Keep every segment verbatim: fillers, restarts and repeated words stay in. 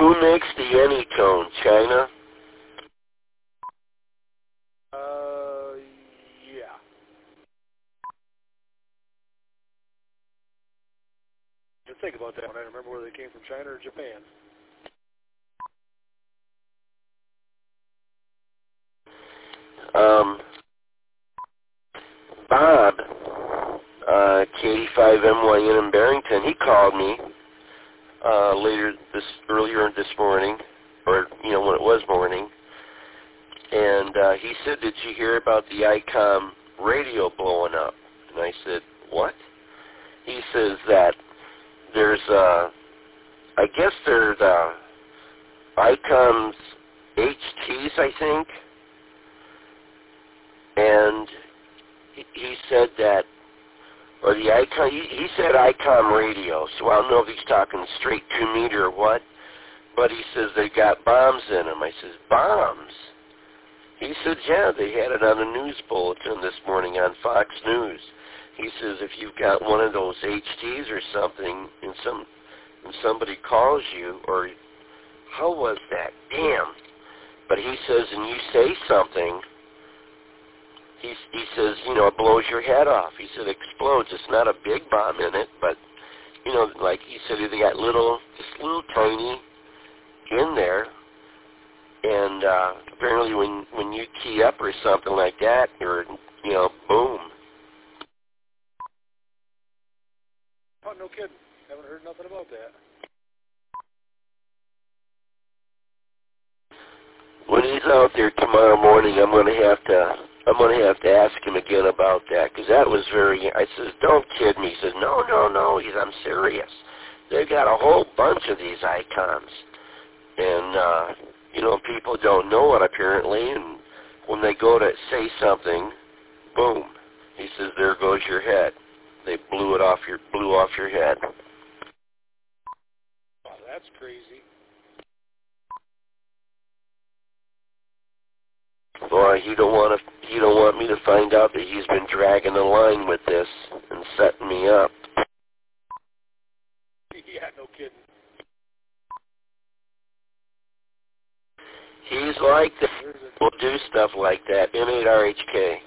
Who makes the Anytone? China? Uh, yeah. Just think about that one. I don't remember whether they came from China or Japan. Um, Bob, uh, K eighty-five M Y N in Barrington, he called me uh, later this earlier this morning, or you know when it was morning, and uh, he said, "Did you hear about the ICOM radio blowing up?" And I said, "What?" He says that there's, uh, I guess they're the ICOM's H Ts, I think, and he, he said that, or the ICOM, he, he said ICOM radio, so I don't know if he's talking straight two meter or what, but he says they got bombs in them. I says, bombs? He said, yeah, they had it on a news bulletin this morning on Fox News. He says, if you've got one of those H Ts or something, and some, and somebody calls you, or how was that? Damn. But he says, and you say something, he, he says, you know, it blows your head off. He said it explodes. It's not a big bomb in it, but, you know, like he said, they got little, just little tiny in there. And uh, apparently when, when you key up or something like that, you're, you know, boom. Oh, no kidding. Haven't heard nothing about that. When he's out there tomorrow morning, I'm going to have to, I'm going to have to ask him again about that, because that was very, I says, don't kid me. He says, no, no, no. He says, I'm serious. They've got a whole bunch of these icons. And, uh, you know, people don't know it apparently, and when they go to say something, boom. He says, there goes your head. They blew it off your, blew off your head. Wow, that's crazy. Boy, you don't want to, you don't want me to find out that he's been dragging the line with this and setting me up. Yeah, no kidding. He's like that. Will do stuff like that. M eight R H K.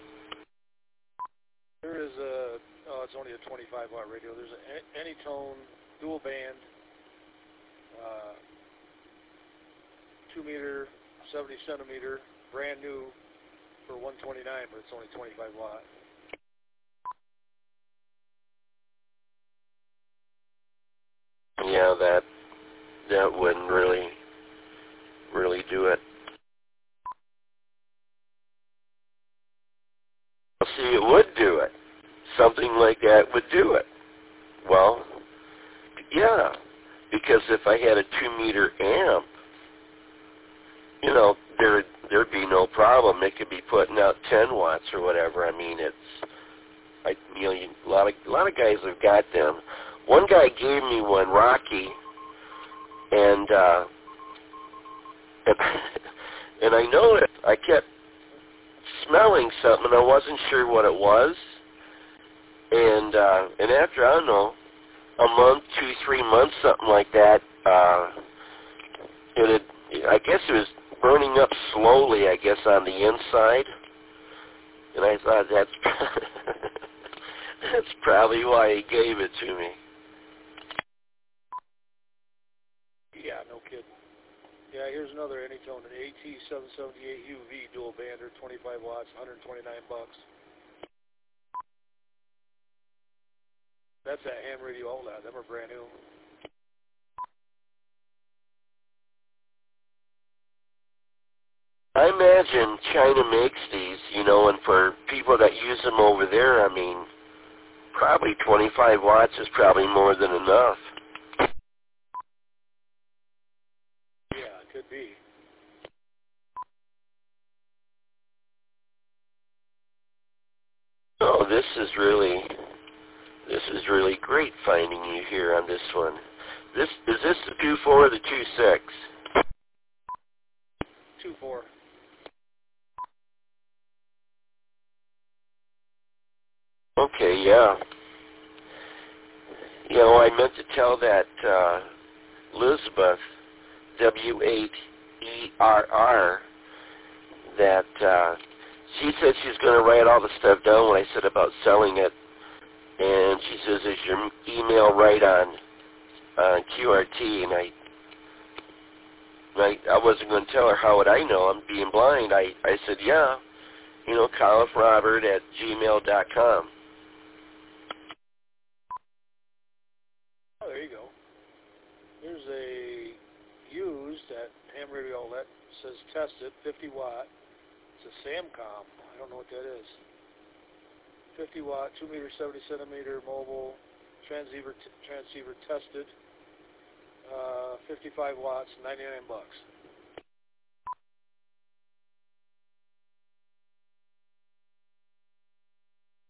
There is a, oh, it's only a twenty-five watt radio. There's an Anytone dual band, uh, two meter, seventy centimeter, brand new for one twenty-nine, but it's only twenty-five watt. Yeah, that that wouldn't really really do it. See, it would do it. Something like that would do it. Well, yeah, because if I had a two meter amp, you know, there there'd be no problem. It could be putting out ten watts or whatever. I mean, it's, I you know, you, a lot of a lot of guys have got them. One guy gave me one, Rocky, and uh, and, and I noticed I kept smelling something, and I wasn't sure what it was. And uh, and after, I don't know, a month, two, three months, something like that, uh, it had, I guess it was burning up slowly, I guess, on the inside. And I thought, that's that's probably why he gave it to me. Yeah, no kidding. Yeah, here's another Anytone, an A T seven seventy-eight U V dual bander, twenty-five watts, one hundred twenty-nine bucks. That's that ham radio outlet. Them are brand new. I imagine China makes these, you know, and for people that use them over there, I mean, probably twenty-five watts is probably more than enough. Yeah, it could be. Oh, this is really, this is really great finding you here on this one. This is this the two four or the two six? Two four. Okay, yeah. You know, I meant to tell that uh, Elizabeth W eight E R R, that uh, she said she's going to write all the stuff down when I said about selling it. And she says, is your email right on uh, Q R T? And I, I, I wasn't going to tell her how would I know. I'm being blind. I, I said, yeah, you know, colifrobert at gmail dot com. Oh, there you go. Here's a used at ham radio outlet. Says tested, fifty watt. It's a Samcom. I don't know what that is. fifty watt, two meter, seventy centimeter mobile transceiver, t- transceiver tested. Uh, fifty-five watts, ninety-nine bucks.